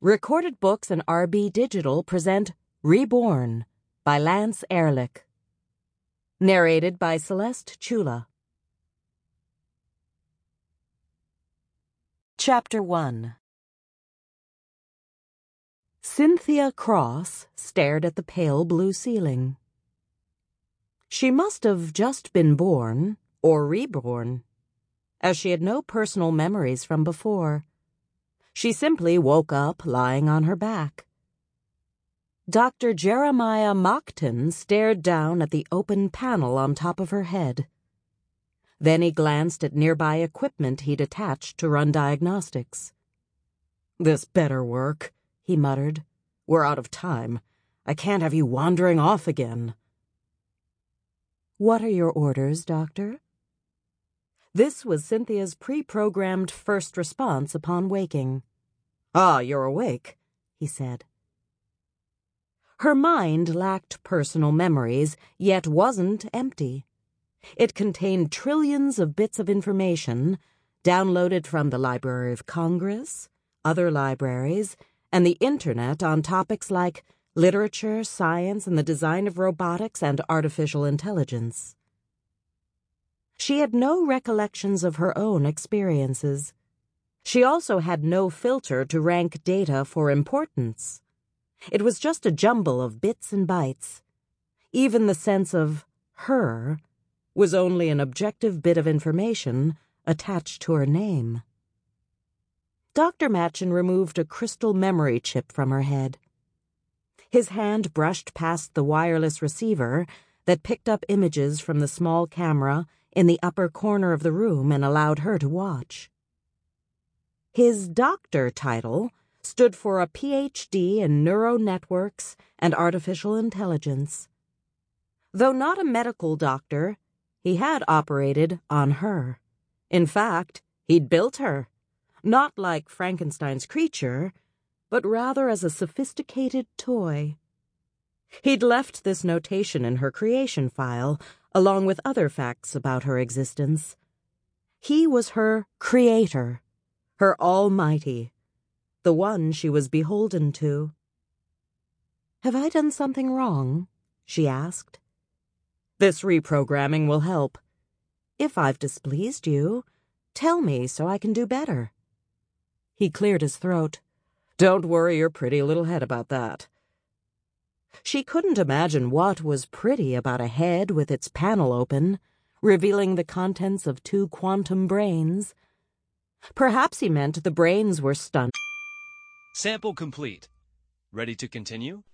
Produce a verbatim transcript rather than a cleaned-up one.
Recorded Books and R B Digital present Reborn by Lance Ehrlich. Narrated by Celeste Chula. Chapter one. Cynthia Cross stared at the pale blue ceiling. She must have just been born, or reborn, as she had no personal memories from before. She simply woke up lying on her back. Doctor Jeremiah Mockton stared down at the open panel on top of her head. Then he glanced at nearby equipment he'd attached to run diagnostics. "This better work," he muttered. "We're out of time. I can't have you wandering off again." "What are your orders, Doctor?" This was Cynthia's pre-programmed first response upon waking. "Ah, you're awake," he said. Her mind lacked personal memories, yet wasn't empty. It contained trillions of bits of information, downloaded from the Library of Congress, other libraries, and the Internet on topics like literature, science, and the design of robotics and artificial intelligence. She had no recollections of her own experiences. She also had no filter to rank data for importance. It was just a jumble of bits and bytes. Even the sense of her was only an objective bit of information attached to her name. Doctor Matchin removed a crystal memory chip from her head. His hand brushed past the wireless receiver that picked up images from the small camera in the upper corner of the room and allowed her to watch. His doctor title stood for a P H D in neural networks and artificial intelligence. Though not a medical doctor, he had operated on her. In fact, he'd built her, not like Frankenstein's creature, but rather as a sophisticated toy. He'd left this notation in her creation file, along with other facts about her existence. He was her creator, her almighty, the one she was beholden to. "Have I done something wrong?" she asked. "This reprogramming will help. If I've displeased you, tell me so I can do better." He cleared his throat. "Don't worry your pretty little head about that." She couldn't imagine what was pretty about a head with its panel open, revealing the contents of two quantum brains. Perhaps he meant the brains were stunned. Sample complete. Ready to continue?